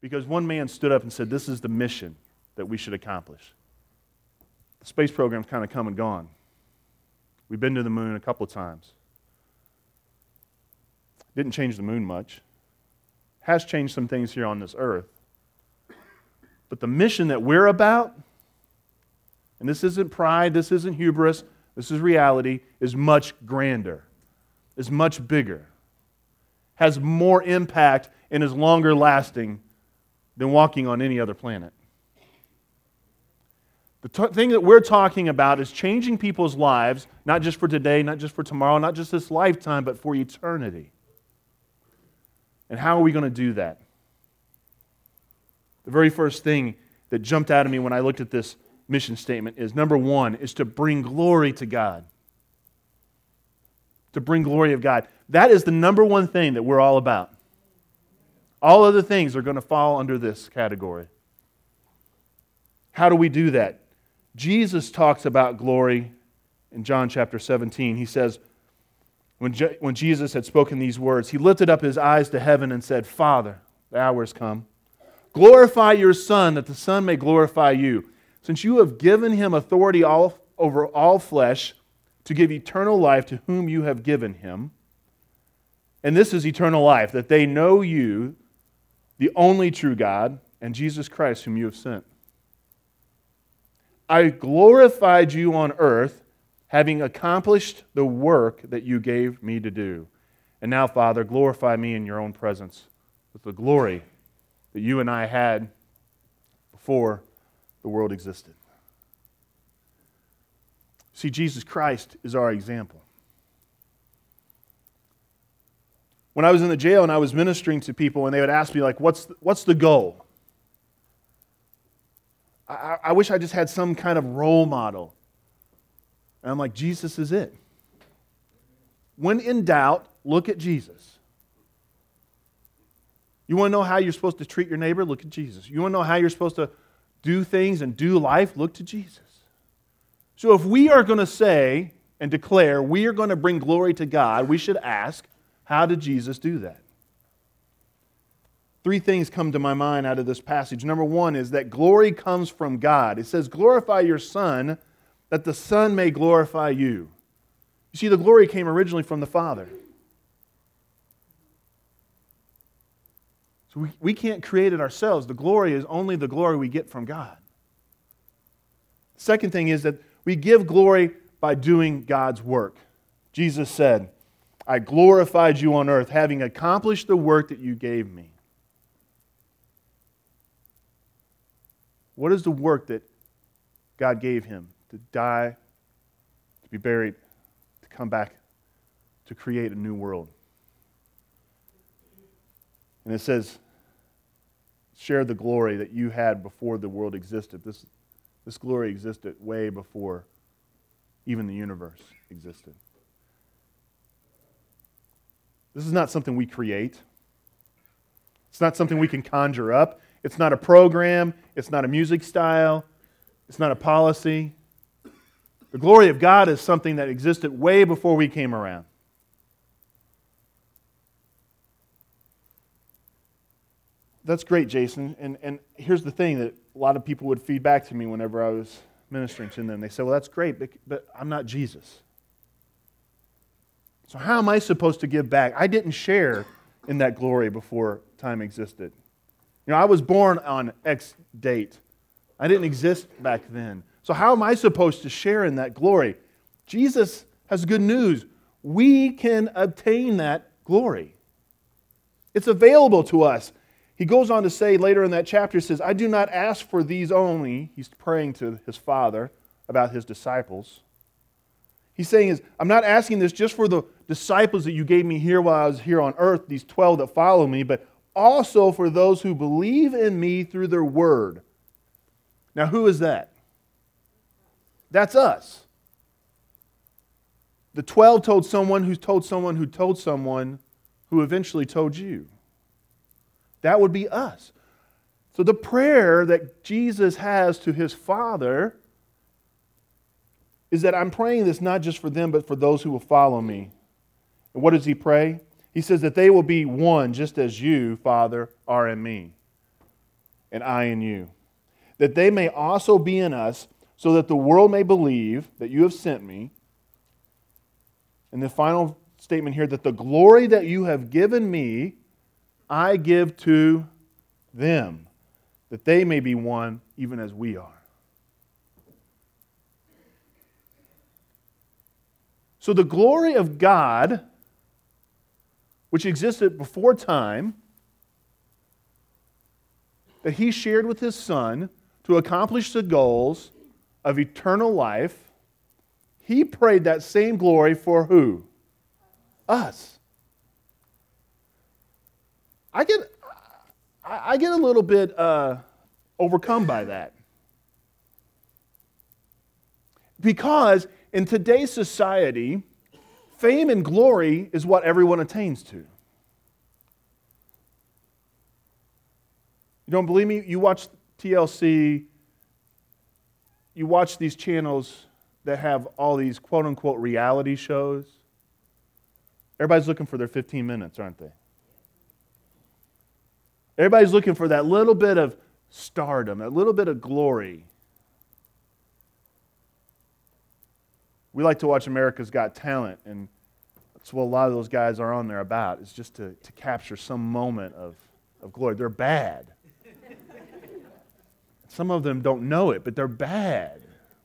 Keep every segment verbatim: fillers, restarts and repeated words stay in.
because one man stood up and said, this is the mission that we should accomplish. The space program's kind of come and gone. We've been to the moon a couple of times. Didn't change the moon much. Has changed some things here on this earth. But the mission that we're about, and this isn't pride, this isn't hubris, this is reality, is much grander, is much bigger, has more impact, and is longer lasting than walking on any other planet. The t- thing that we're talking about is changing people's lives, not just for today, not just for tomorrow, not just this lifetime, but for eternity. And how are we going to do that? The very first thing that jumped out at me when I looked at this mission statement is, number one, is to bring glory to God. To bring glory of God. That is the number one thing that we're all about. All other things are going to fall under this category. How do we do that? Jesus talks about glory in John chapter seventeen. He says, when, Je- when Jesus had spoken these words, he lifted up his eyes to heaven and said, Father, the hour has come. Glorify your Son, that the Son may glorify you, since you have given him authority all, over all flesh to give eternal life to whom you have given him. And this is eternal life, that they know you, the only true God, and Jesus Christ whom you have sent. I glorified you on earth, having accomplished the work that you gave me to do. And now, Father, glorify me in your own presence with the glory that you and I had before the world existed. See, Jesus Christ is our example. When I was in the jail and I was ministering to people and they would ask me, like, what's the, what's the goal? I, I wish I just had some kind of role model. And I'm like, Jesus is it. When in doubt, look at Jesus. You want to know how you're supposed to treat your neighbor? Look at Jesus. You want to know how you're supposed to do things and do life? Look to Jesus. So if we are going to say and declare we are going to bring glory to God, we should ask, how did Jesus do that? Three things come to my mind out of this passage. Number one is that glory comes from God. It says, glorify your Son, that the Son may glorify you. You see, the glory came originally from the Father. So we, we can't create it ourselves. The glory is only the glory we get from God. Second thing is that we give glory by doing God's work. Jesus said, I glorified you on earth, having accomplished the work that you gave me. What is the work that God gave him? To die, to be buried, to come back, to create a new world. And it says, share the glory that you had before the world existed. This, this glory existed way before even the universe existed. This is not something we create. It's not something we can conjure up. It's not a program. It's not a music style. It's not a policy. The glory of God is something that existed way before we came around. That's great, Jason. And, and here's the thing that a lot of people would feed back to me whenever I was ministering to them. They say, well, that's great, but, but I'm not Jesus. So how am I supposed to give back? I didn't share in that glory before time existed. You know, I was born on X date. I didn't exist back then. So how am I supposed to share in that glory? Jesus has good news. We can obtain that glory. It's available to us. He goes on to say later in that chapter, he says, I do not ask for these only. He's praying to his Father about his disciples. He's saying, is, I'm not asking this just for the disciples that you gave me here while I was here on earth, these twelve that follow me, but also for those who believe in me through their word. Now, who is that? That's us. The twelve told someone who told someone who told someone who eventually told you. That would be us. So the prayer that Jesus has to his Father is that I'm praying this not just for them, but for those who will follow me. And what does he pray? He says that they will be one just as you, Father, are in me. and I in you, that they may also be in us, so that the world may believe that you have sent me. And the final statement here, that the glory that you have given me, I give to them, that they may be one even as we are. So the glory of God, which existed before time, that He shared with His Son to accomplish the goals of eternal life, He prayed that same glory for who? Us. I get, I get a little bit uh, overcome by that. Because in today's society, fame and glory is what everyone attains to. You don't believe me? You watch T L C, you watch these channels that have all these quote-unquote reality shows. Everybody's looking for their fifteen minutes, aren't they? Everybody's looking for that little bit of stardom, that little bit of glory. We like to watch America's Got Talent, and that's what a lot of those guys are on there about, is just to, to capture some moment of, of glory. They're bad. Some of them don't know it, but they're bad.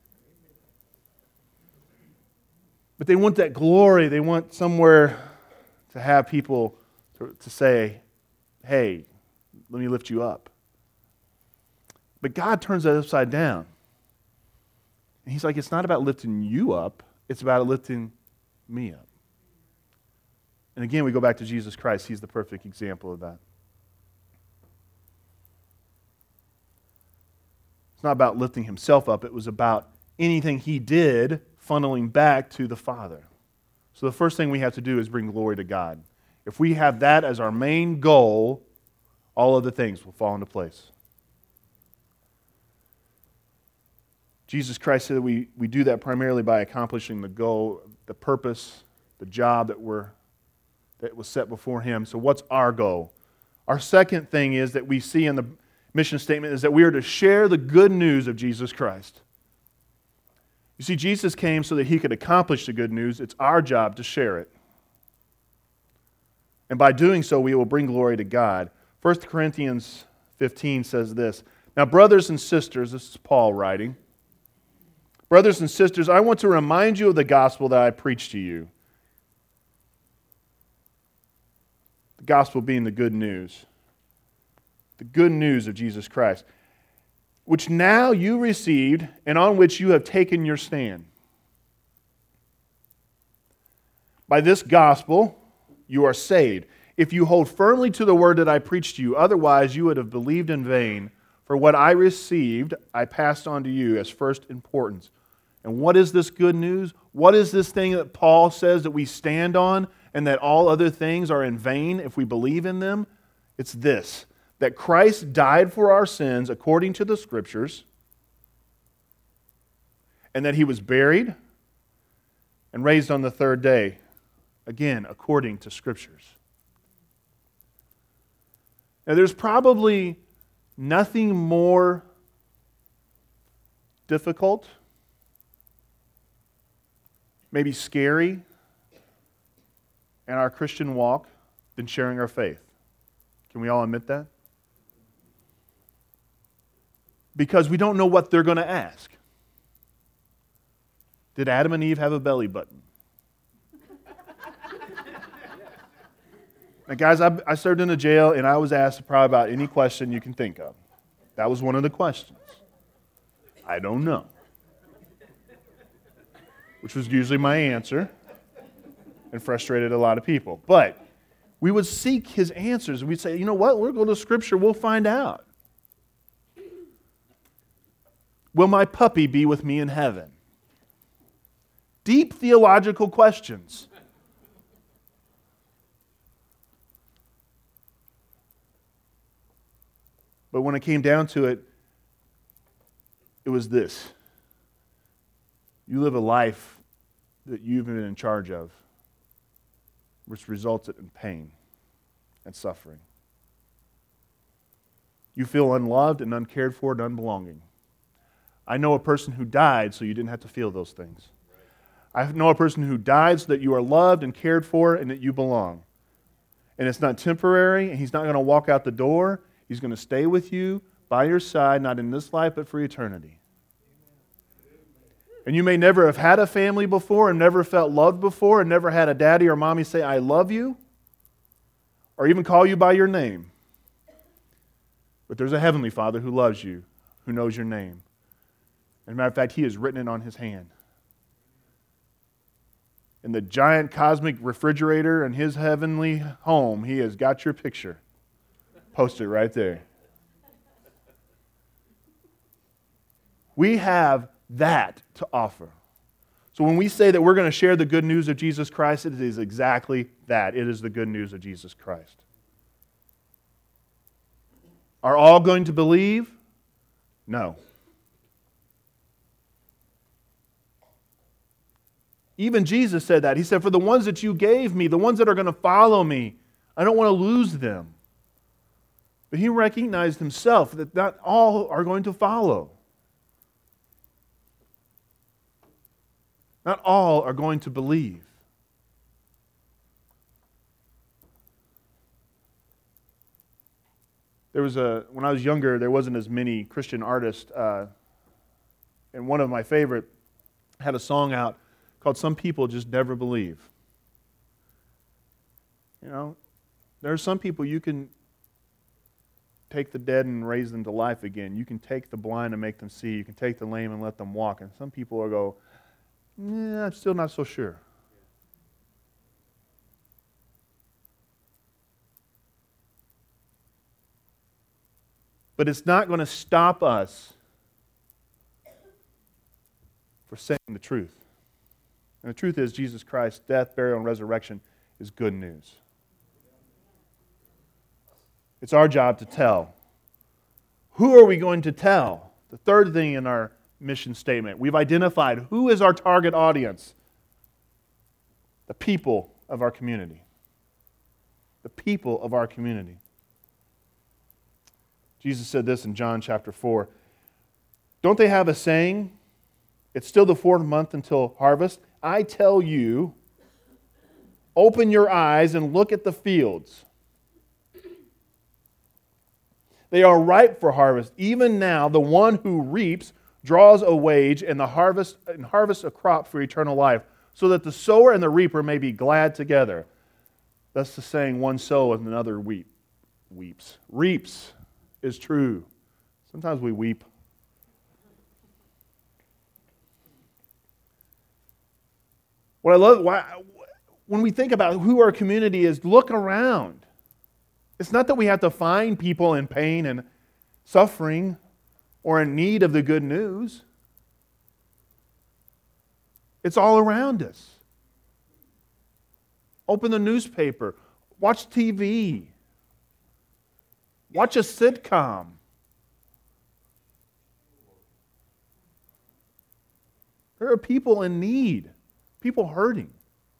But they want that glory. They want somewhere to have people to, to say, hey, let me lift you up. But God turns that upside down. And He's like, it's not about lifting you up. It's about lifting me up. And again, we go back to Jesus Christ. He's the perfect example of that. It's not about lifting Himself up. It was about anything He did funneling back to the Father. So the first thing we have to do is bring glory to God. If we have that as our main goal, all other things will fall into place. Jesus Christ said that we, we do that primarily by accomplishing the goal, the purpose, the job that we're that was set before Him. So what's our goal? Our second thing is that we see in the mission statement is that we are to share the good news of Jesus Christ. You see, Jesus came so that He could accomplish the good news. It's our job to share it. And by doing so, we will bring glory to God. First Corinthians fifteen says this, now brothers and sisters, this is Paul writing, brothers and sisters, I want to remind you of the gospel that I preached to you. The gospel being the good news. The good news of Jesus Christ, which now you received and on which you have taken your stand. By this gospel you are saved, if you hold firmly to the word that I preached to you. Otherwise you would have believed in vain. For what I received, I passed on to you as first importance. And what is this good news? What is this thing that Paul says that we stand on and that all other things are in vain if we believe in them? It's this, that Christ died for our sins according to the Scriptures, and that He was buried and raised on the third day, again, according to Scriptures. Now, there's probably nothing more difficult, maybe scary, in our Christian walk than sharing our faith. Can we all admit that? Because we don't know what they're going to ask. Did Adam and Eve have a belly button? Now, guys, I, I served in a jail, and I was asked probably about any question you can think of. That was one of the questions. I don't know. Which was usually my answer, and frustrated a lot of people. But we would seek His answers, and we'd say, you know what, we'll go to Scripture, we'll find out. Will my puppy be with me in heaven? Deep theological questions. But when it came down to it, it was this. You live a life that you've been in charge of, which resulted in pain and suffering. You feel unloved and uncared for and unbelonging. I know a person who died so you didn't have to feel those things. I know a person who died so that you are loved and cared for and that you belong. And it's not temporary, and he's not going to walk out the door. He's going to stay with you by your side, not in this life, but for eternity. And you may never have had a family before and never felt loved before and never had a daddy or mommy say, I love you, or even call you by your name. But there's a heavenly Father who loves you, who knows your name. As a matter of fact, he has written it on his hand. In the giant cosmic refrigerator in his heavenly home, he has got your picture. Posted right there. We have that to offer. So when we say that we're going to share the good news of Jesus Christ, it is exactly that. It is the good news of Jesus Christ. Are all going to believe? No. Even Jesus said that. He said, for the ones that you gave me, the ones that are going to follow me, I don't want to lose them. But he recognized himself that not all are going to follow. Not all are going to believe. There was a, when I was younger, there wasn't as many Christian artists, uh, and one of my favorite had a song out called Some People Just Never Believe. You know, there are some people you can take the dead and raise them to life again. You can take the blind and make them see. You can take the lame and let them walk. And some people will go, yeah, I'm still not so sure. But it's not going to stop us for saying the truth. And the truth is, Jesus Christ's death, burial, and resurrection is good news. It's our job to tell. Who are we going to tell? The third thing in our mission statement, we've identified who is our target audience. The people of our community. The people of our community. Jesus said this in John chapter four. Don't they have a saying? It's still the fourth month until harvest. I tell you, open your eyes and look at the fields. They are ripe for harvest. Even now, the one who reaps draws a wage and the harvest and harvests a crop for eternal life, so that the sower and the reaper may be glad together. That's the saying, one sows and another weep, weeps. Reaps is true. Sometimes we weep. What I love, why, when we think about who our community is, look around. It's not that we have to find people in pain and suffering or in need of the good news. It's all around us. Open the newspaper. Watch T V. Watch a sitcom. There are people in need. People hurting.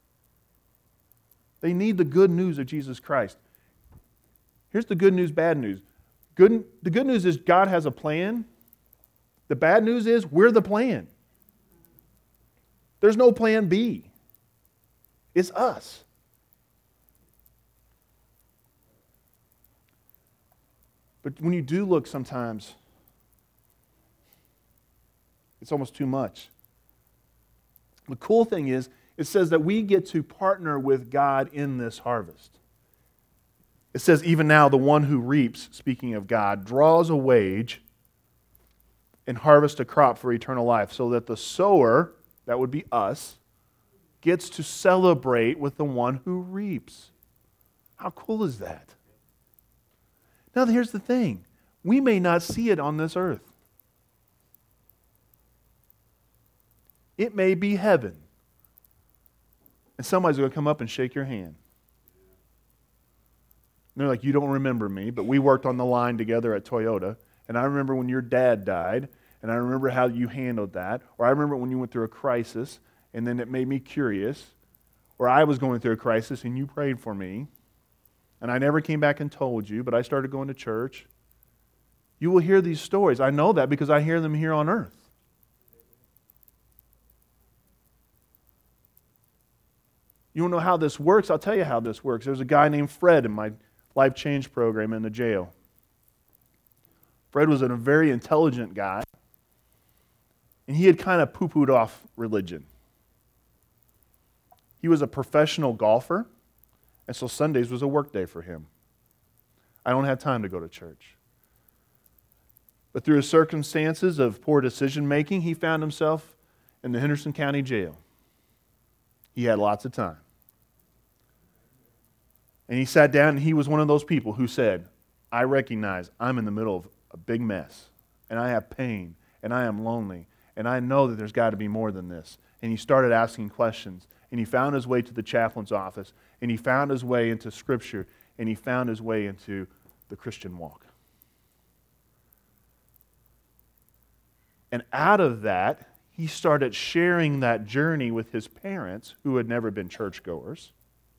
They need the good news of Jesus Christ. Here's the good news, bad news. Good, the good news is God has a plan. The bad news is we're the plan. There's no plan B. It's us. But when you do look sometimes, it's almost too much. The cool thing is, it says that we get to partner with God in this harvest. It says, even now, the one who reaps, speaking of God, draws a wage and harvests a crop for eternal life, so that the sower, that would be us, gets to celebrate with the one who reaps. How cool is that? Now, here's the thing. We may not see it on this earth. It may be heaven. And somebody's going to come up and shake your hand. And they're like, you don't remember me, but we worked on the line together at Toyota, and I remember when your dad died, and I remember how you handled that, or I remember when you went through a crisis, and then it made me curious, or I was going through a crisis, and you prayed for me, and I never came back and told you, but I started going to church, You will hear these stories. I know that because I hear them here on earth. You want to know how this works? I'll tell you how this works. There's a guy named Fred in my Life Change program in the jail. Fred was a very intelligent guy, and he had kind of poo-pooed off religion. He was a professional golfer, and so Sundays was a work day for him. I don't have time to go to church. But through his circumstances of poor decision-making, he found himself in the Henderson County Jail. He had lots of time. And he sat down, and he was one of those people who said, I recognize I'm in the middle of a big mess, and I have pain, and I am lonely, and I know that there's got to be more than this. And he started asking questions, and he found his way to the chaplain's office, and he found his way into Scripture, and he found his way into the Christian walk. And out of that, he started sharing that journey with his parents who had never been churchgoers.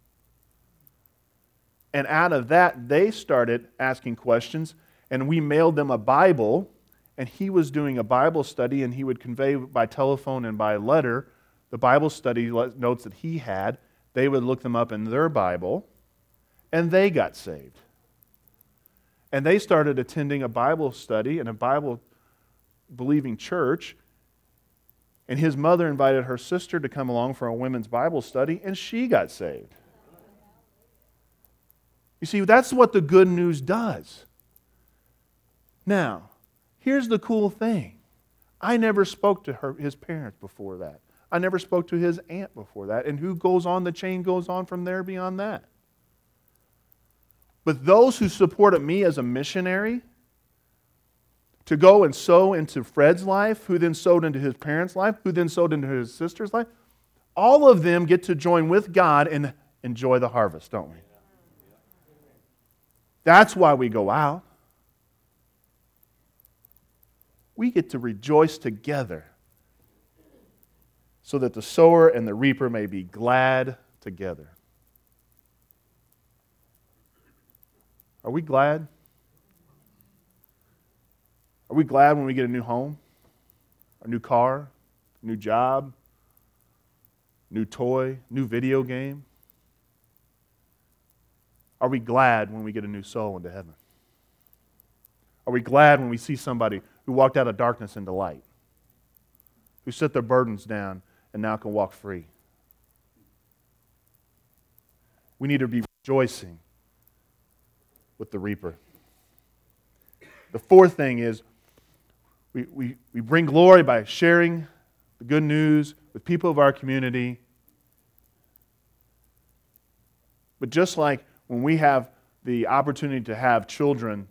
And out of that, they started asking questions, and we mailed them a Bible, and he was doing a Bible study, and he would convey by telephone and by letter the Bible study notes that he had. They would look them up in their Bible, and they got saved. And they started attending a Bible study in a Bible-believing church, and his mother invited her sister to come along for a women's Bible study, and she got saved. You see, that's what the good news does. Now, here's the cool thing. I never spoke to her, his parents before that. I never spoke to his aunt before that. And who goes on, the chain goes on from there beyond that. But those who supported me as a missionary to go and sow into Fred's life, who then sowed into his parents' life, who then sowed into his sister's life, all of them get to join with God and enjoy the harvest, don't we? That's why we go out. We get to rejoice together so that the sower and the reaper may be glad together. Are we glad? Are we glad when we get a new home, a new car, a new job, new toy, new video game? Are we glad when we get a new soul into heaven? Are we glad when we see somebody who walked out of darkness into light, who set their burdens down and now can walk free? We need to be rejoicing with the reaper. The fourth thing is we, we, we bring glory by sharing the good news with people of our community. But just like when we have the opportunity to have children,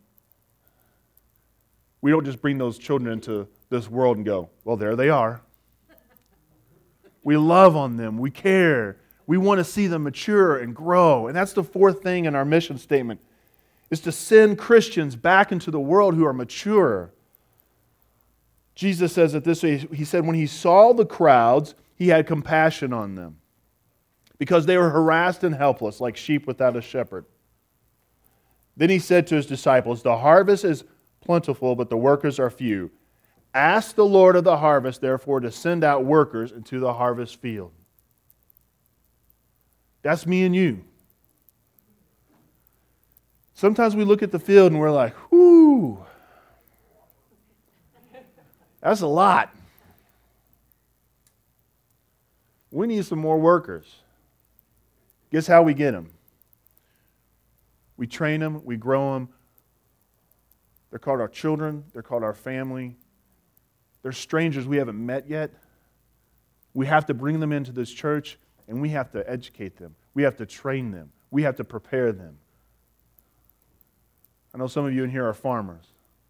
we don't just bring those children into this world and go, well, there they are. We love on them. We care. We want to see them mature and grow. And that's the fourth thing in our mission statement, is to send Christians back into the world who are mature. Jesus says it this way. He said when he saw the crowds, he had compassion on them, because they were harassed and helpless like sheep without a shepherd. Then he said to his disciples, the harvest is plentiful, but the workers are few. Ask the Lord of the harvest, therefore, to send out workers into the harvest field. That's me and you. Sometimes we look at the field and we're like, whoo, that's a lot. We need some more workers. Guess how we get them? We train them, we grow them. They're called our children, they're called our family. They're strangers we haven't met yet. We have to bring them into this church, and we have to educate them. We have to train them. We have to prepare them. I know some of you in here are farmers.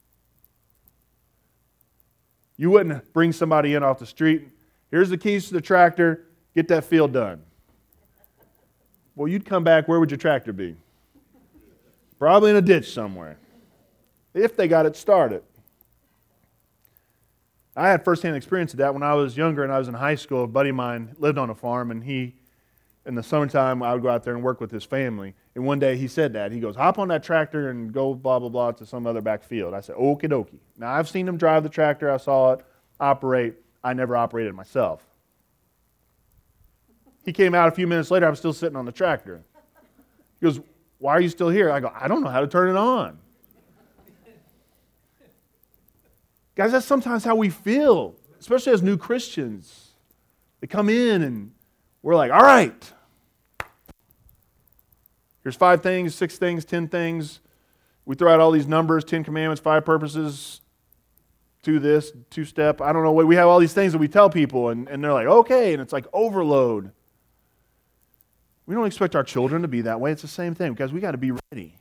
You wouldn't bring somebody in off the street, here's the keys to the tractor, get that field done. Well, you'd come back, where would your tractor be? Probably in a ditch somewhere, if they got it started. I had firsthand experience of that when I was younger and I was in high school. A buddy of mine lived on a farm, and he, in the summertime, I would go out there and work with his family. And one day he said that. He goes, hop on that tractor and go blah, blah, blah to some other back field. I said, okie dokie. Now, I've seen him drive the tractor. I saw it operate. I never operated it myself. He came out a few minutes later. I'm still sitting on the tractor. He goes, why are you still here? I go, I don't know how to turn it on. Guys, that's sometimes how we feel, especially as new Christians. They come in and we're like, all right, here's five things, six things, ten things. We throw out all these numbers, ten commandments, five purposes, two this, two step. I don't know. We have all these things that we tell people, and, and they're like, okay, and it's like overload. We don't expect our children to be that way. It's the same thing, because we got to be ready.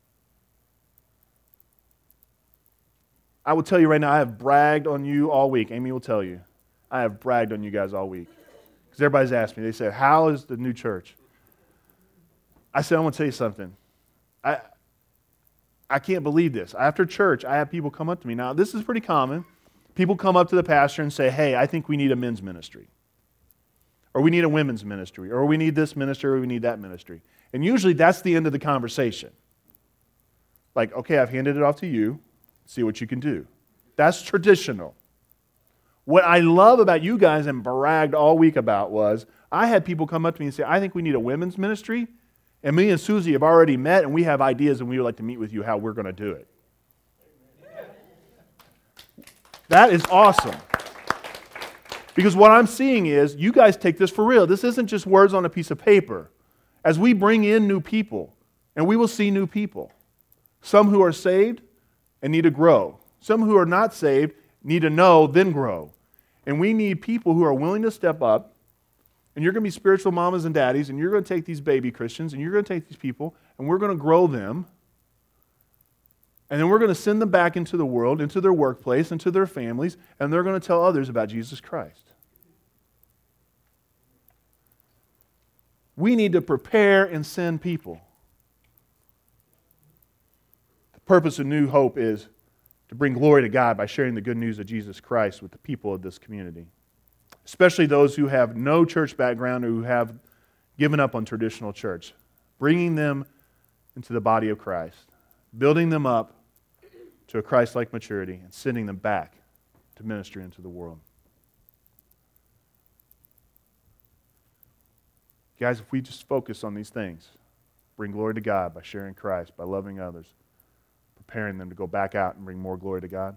I will tell you right now, I have bragged on you all week. Amy will tell you. I have bragged on you guys all week. Because everybody's asked me, they said, how is the new church? I said, I'm going to tell you something. I I can't believe this. After church, I have people come up to me. Now, this is pretty common. People come up to the pastor and say, hey, I think we need a men's ministry. Or we need a women's ministry. Or we need this ministry, or we need that ministry. And usually that's the end of the conversation. Like, okay, I've handed it off to you. See what you can do. That's traditional. What I love about you guys and bragged all week about was, I had people come up to me and say, I think we need a women's ministry. And me and Susie have already met, and we have ideas, and we would like to meet with you how we're going to do it. That is awesome. Because what I'm seeing is, you guys take this for real. This isn't just words on a piece of paper. As we bring in new people, and we will see new people, some who are saved and need to grow. Some who are not saved need to know, then grow. And we need people who are willing to step up. And you're going to be spiritual mamas and daddies, and you're going to take these baby Christians, and you're going to take these people, and we're going to grow them. And then we're going to send them back into the world, into their workplace, into their families, and they're going to tell others about Jesus Christ. We need to prepare and send people. The purpose of New Hope is to bring glory to God by sharing the good news of Jesus Christ with the people of this community. Especially those who have no church background or who have given up on traditional church. Bringing them into the body of Christ. Building them up to a Christ-like maturity and sending them back to ministry into the world. Guys, if we just focus on these things, bring glory to God by sharing Christ, by loving others, preparing them to go back out and bring more glory to God,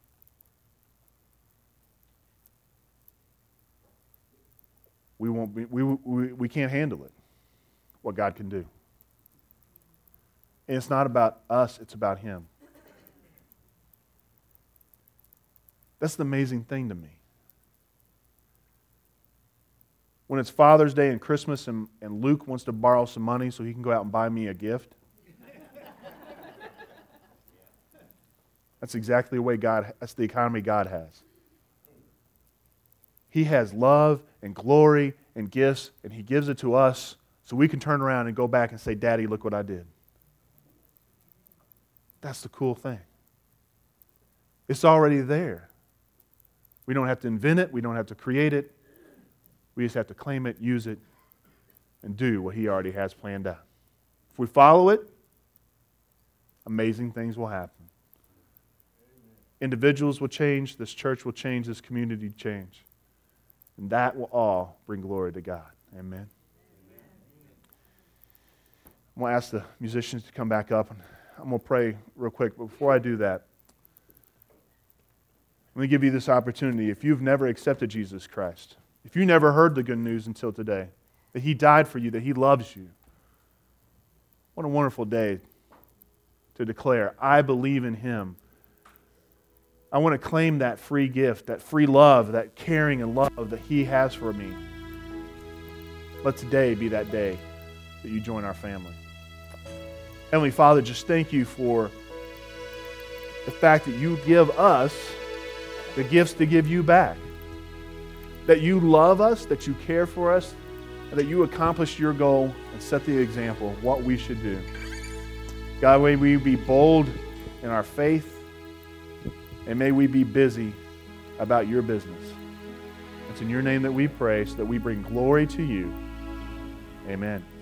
we won't be, we, we, we can't handle it, what God can do. And it's not about us, it's about Him. That's the amazing thing to me. When it's Father's Day and Christmas and, and Luke wants to borrow some money so he can go out and buy me a gift, that's exactly the way God, that's the economy God has. He has love and glory and gifts, and He gives it to us so we can turn around and go back and say, Daddy, look what I did. That's the cool thing. It's already there. We don't have to invent it. We don't have to create it. We just have to claim it, use it, and do what He already has planned out. If we follow it, amazing things will happen. Individuals will change, this church will change, this community will change. And that will all bring glory to God. Amen. I'm going to ask the musicians to come back up, and I'm going to pray real quick. But before I do that, let me give you this opportunity. If you've never accepted Jesus Christ, if you never heard the good news until today, that He died for you, that He loves you, what a wonderful day to declare, I believe in Him. I want to claim that free gift, that free love, that caring and love that He has for me. Let today be that day that you join our family. Heavenly Father, just thank You for the fact that You give us the gifts to give You back. That You love us, that You care for us, and that You accomplish Your goal and set the example of what we should do. God, may we be bold in our faith, and may we be busy about Your business. It's in Your name that we pray so that we bring glory to You. Amen.